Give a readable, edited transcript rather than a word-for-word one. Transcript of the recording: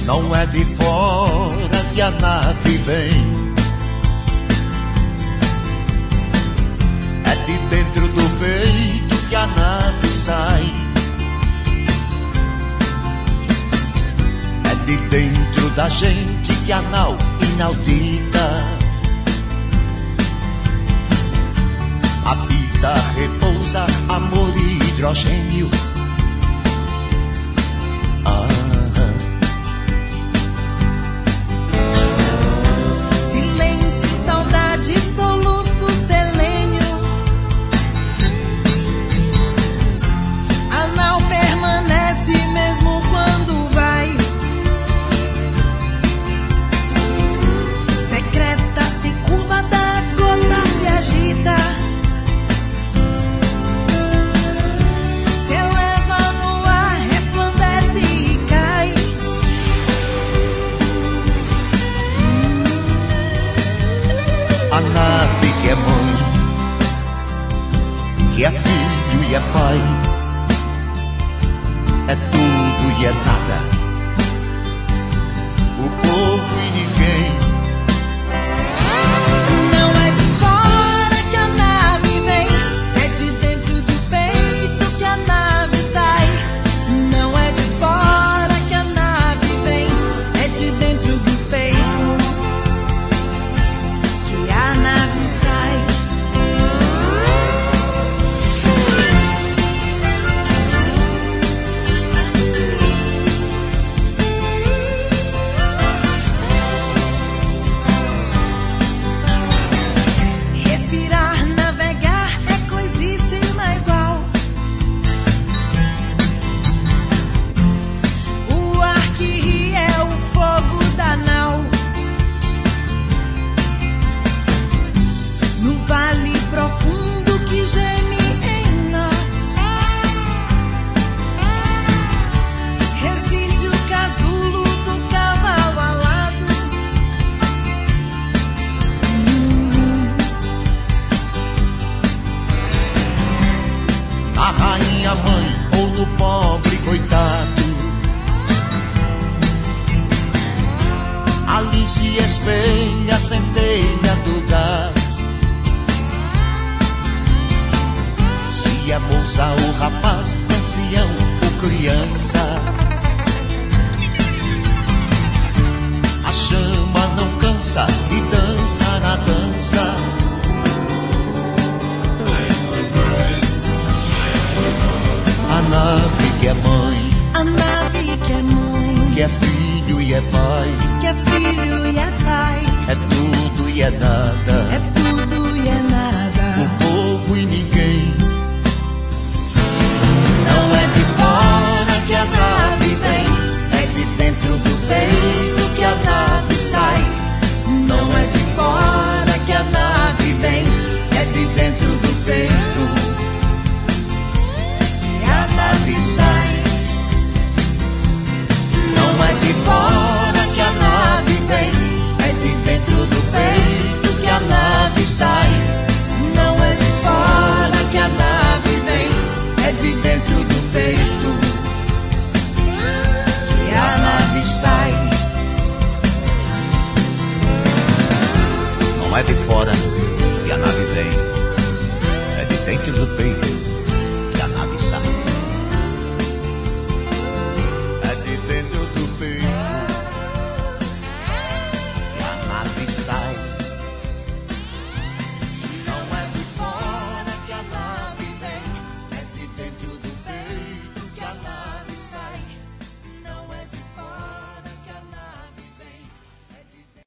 Não é de fora que a nave vem, é de dentro do peito que a nave sai. É de dentro da gente que a nau inaudita habita, repousa, amor e hidrogênio. Silêncio, saudade, soluço, selênio. A nau permanece mesmo quando vai. Secreta, se curva da gota, se agita. Se eleva no ar, resplandece e cai. A nave que é mãe, que é filho e é pai, é tudo e é nada, o povo e ninguém. Não é de fora que a nave vem, é de dentro do peito que a nave sai. Não é de fora que a nave vem, é de dentro do peito que a nave sai. Respirar, navegar é coisíssima igual. O ar que ri é o fogo da nau. No vale profundo que geme em nós reside o casulo do cavalo alado. Na rainha mãe ou no pobre coitado, ali se espelha a centelha do gás. Se é moça ou rapaz, ancião ou criança, a chama não cansa e dança na dança. A nave que é mãe, A nave que é mãe, que é filho e é pai, que é filho e é pai, é tudo e é nada, é tudo e é nada. o povo e ninguém. Não é de fora que a nave vem, é de dentro do peito que a nave sai. Não é de fora que a nave vem, é de dentro do peito que a nave sai. Não é de fora que a nave vem, é de dentro do peito que a nave sai. Não é de fora que a nave vem, é de dentro do peito que a nave sai. Não é de fora que a nave vem, é de dentro do peito